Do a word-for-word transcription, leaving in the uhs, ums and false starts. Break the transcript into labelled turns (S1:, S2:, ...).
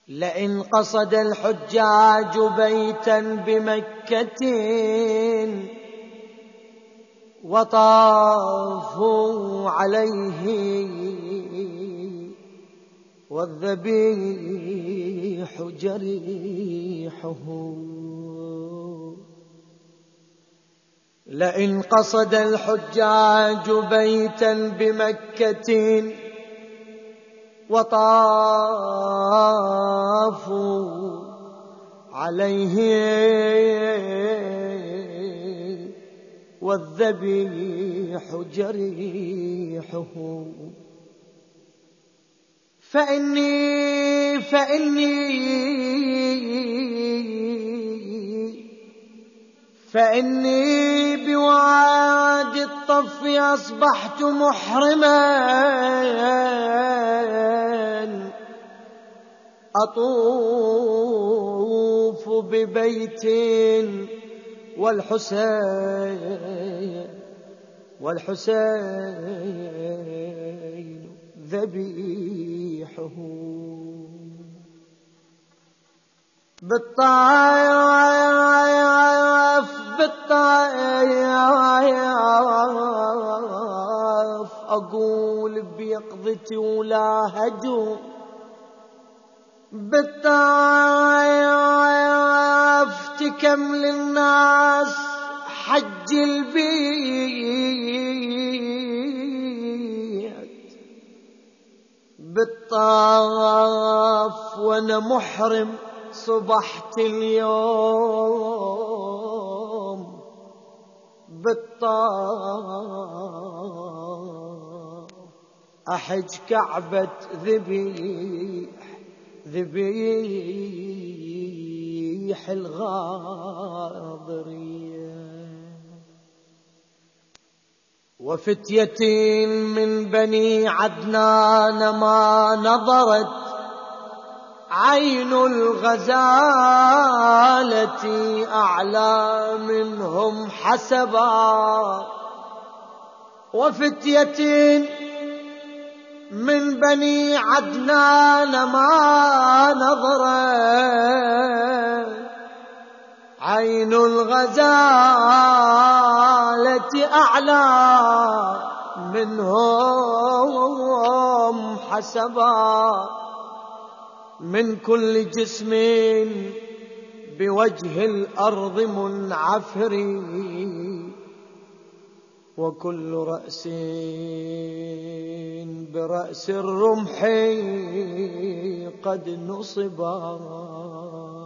S1: لئن قصد الحجاج بيتا بمكة وطافوا عليه والذبيح جريحه، لئن قصد الحجاج بيتا بمكة وطافوا عليه والذبيح جريحه، فإني فإني فإني بوعد الطف أصبحت محرما أطوف ببيت والحسين والحسين ذبيحه، بالطائف بالطائف أقول بيقظتي ولا هجوم، بالطائف تكمل الناس حج البيت، بالطاف وانا محرم صبحت اليوم، بالطاف أحج كعبة ذبيح ذبيح الغاضرية، وفتية من بني عدنان ما نظرت عين الغزالة أعلى منهم حسبا، وفتية من بني عدنان ما نظرت عين الغزالة أعلى منهم حسبا، من كل جسم بوجه الأرض منعفر، وكل رأس برأس الرمح قد نصبا.